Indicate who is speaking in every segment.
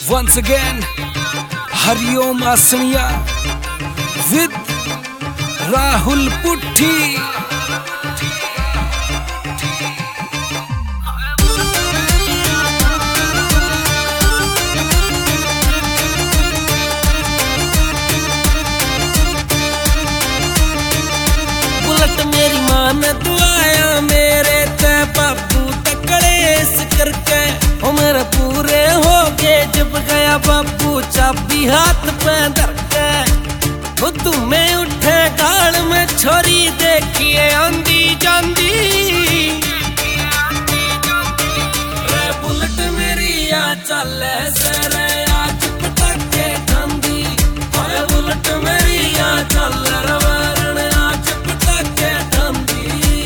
Speaker 1: Once again, Hariom Asmiya with Rahul Putti.
Speaker 2: Bullet मेरी माँ ने दुआया मेरे ते बाबू तकड़े इस करके ओ मेरे पूरे हो गए जब गया बाबू चाबी हाथ पे धर के वो तुम्हें उठे गाल में छोरी देखिए आंधी जांदी रे बुलेट मेरी आ चले सरे आज पटाके खांदी ओए बुलेट मेरी आ चल रवारण आज पटाके खांदी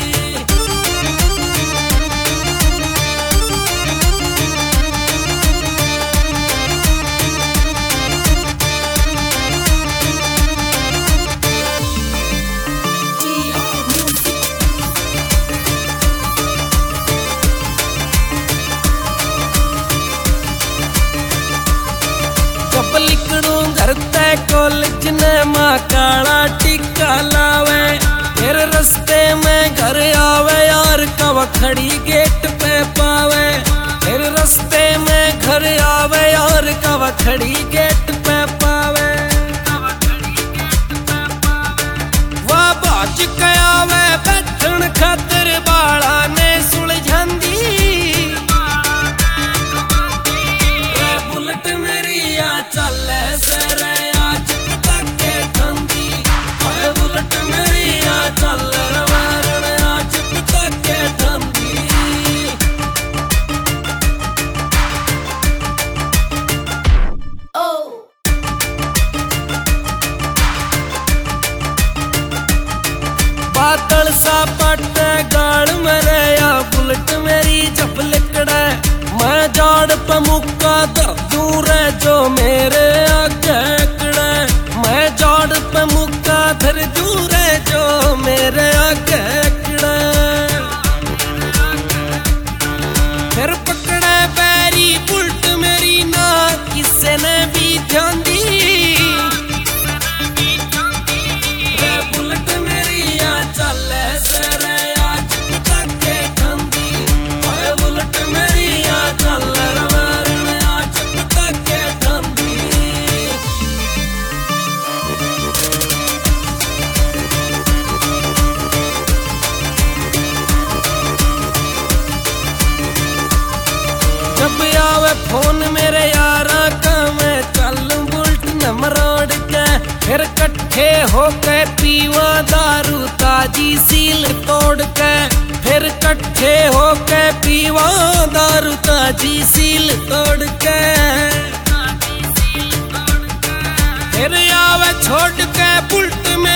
Speaker 2: कब लिखड़ू घर ते कॉलेज ने माँ काला टिक्का लावे फिर रस्ते में घर आवे यार कब खड़ी गेट पे पावे फिर रस्ते में घर आवे यार कब खड़ी गेट पे पावे वाह बाज के आवे बैठन खातिर बाला ने सुलझांदी बुलेट मेरी आ चले सरे आज पटाके खांदी ओए बुलेट मेरी आ चल रवारण आज पटाके खांदी बादल सा पट्टे गाल मरे या बुलेट मेरी जब लिकड़े मैं जाड़ पे मुक्का दर दूर जो मेरे आगे कड़े मैं जाड़ पे मुक्का धर दूर जो मेरे आगे कड़े फिर पकड़े पैरी बुलेट मेरी ना किसे ने भी ध्यान दी रे बुलेट मेरी आ चले सरे आज पटाके खांदी ओए बुलेट मेरी आ चल रवारण आज पटाके खांदी जब आवे फोन मेरे यारा का मैं चलूं बुलेट नमरोड़ के फिर कट्ठे होके पीवा दारू ताजी सील तोड़ के फिर कट्ठे होके पीवा दारू ताजी सील तोड़ के फिर आवे छोड़ के बुलेट